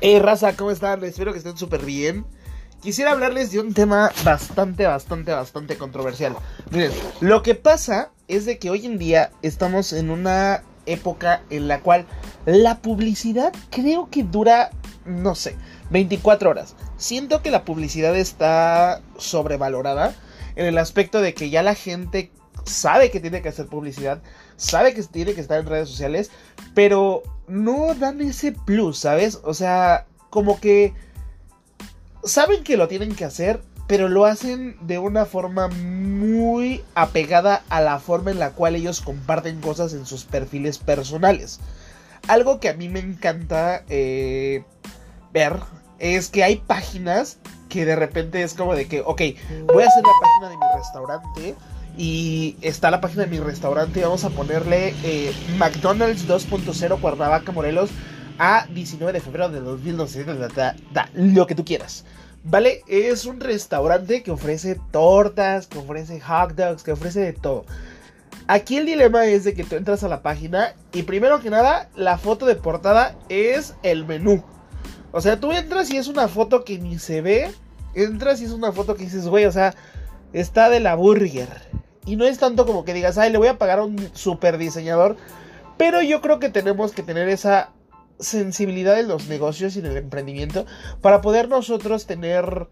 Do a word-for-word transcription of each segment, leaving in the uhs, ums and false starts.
Hey raza, ¿cómo están? Espero que estén súper bien. Quisiera hablarles de un tema bastante, bastante, bastante controversial. Miren, lo que pasa es de que hoy en día estamos en una época en la cual la publicidad creo que dura, no sé, veinticuatro horas. Siento que la publicidad está sobrevalorada en el aspecto de que ya la gente sabe que tiene que hacer publicidad, sabe que tiene que estar en redes sociales, pero no dan ese plus, ¿sabes? O sea, como que saben que lo tienen que hacer, pero lo hacen de una forma muy apegada a la forma en la cual ellos comparten cosas en sus perfiles personales. Algo que a mí me encanta eh, ver es que hay páginas que de repente es como de que, ok, voy a hacer la página de mi restaurante. Y está la página de mi restaurante y vamos a ponerle eh, McDonald's dos punto cero Cuernavaca, Morelos, a diecinueve de febrero de dos mil doce. Da, da, da, lo que tú quieras, ¿vale? Es un restaurante que ofrece tortas, que ofrece hot dogs, que ofrece de todo. Aquí el dilema es de que tú entras a la página y primero que nada, la foto de portada es el menú. O sea, tú entras y es una foto que ni se ve. Entras y es una foto que dices, güey, o sea, está de la burger. Y no es tanto como que digas, ay, le voy a pagar a un super diseñador. Pero yo creo que tenemos que tener esa sensibilidad en los negocios y en el emprendimiento para poder nosotros tener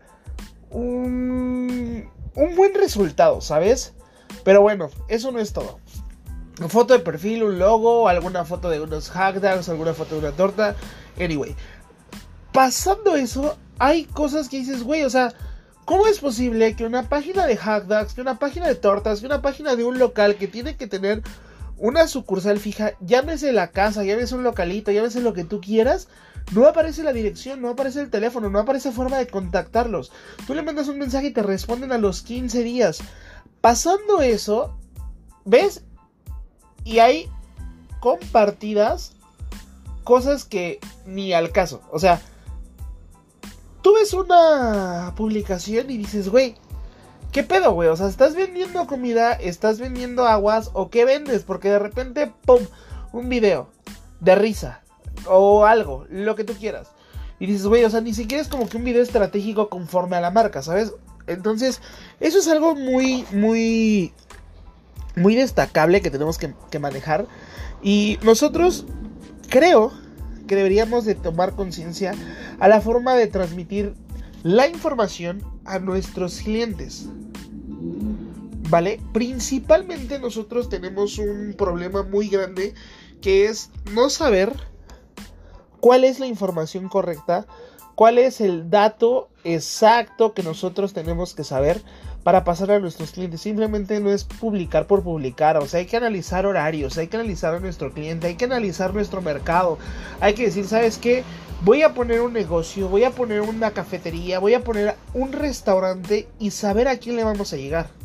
un, un buen resultado, ¿sabes? Pero bueno, eso no es todo. Una foto de perfil, un logo, alguna foto de unos hot dogs, alguna foto de una torta. Anyway, pasando eso, hay cosas que dices, güey, o sea, ¿cómo es posible que una página de hot dogs, que una página de tortas, que una página de un local que tiene que tener una sucursal fija, llámese la casa, llámese un localito, llámese lo que tú quieras, no aparece la dirección, no aparece el teléfono, no aparece forma de contactarlos? Tú le mandas un mensaje y te responden a los quince días. Pasando eso, ¿ves? Y hay compartidas cosas que ni al caso. O sea, tú ves una publicación y dices, güey, ¿qué pedo, güey? O sea, ¿estás vendiendo comida? ¿Estás vendiendo aguas? ¿O qué vendes? Porque de repente, pum, un video de risa o algo, lo que tú quieras. Y dices, güey, o sea, ni siquiera es como que un video estratégico conforme a la marca, ¿sabes? Entonces, eso es algo muy, muy, muy destacable que tenemos que, que manejar. Y nosotros, creo que deberíamos de tomar conciencia a la forma de transmitir la información a nuestros clientes, ¿vale? Principalmente nosotros tenemos un problema muy grande, que es no saber cuál es la información correcta, cuál es el dato exacto que nosotros tenemos que saber para pasar a nuestros clientes. Simplemente no es publicar por publicar. O sea, hay que analizar horarios, hay que analizar a nuestro cliente, hay que analizar nuestro mercado. Hay que decir, ¿sabes qué? Voy a poner un negocio, voy a poner una cafetería, voy a poner un restaurante y saber a quién le vamos a llegar.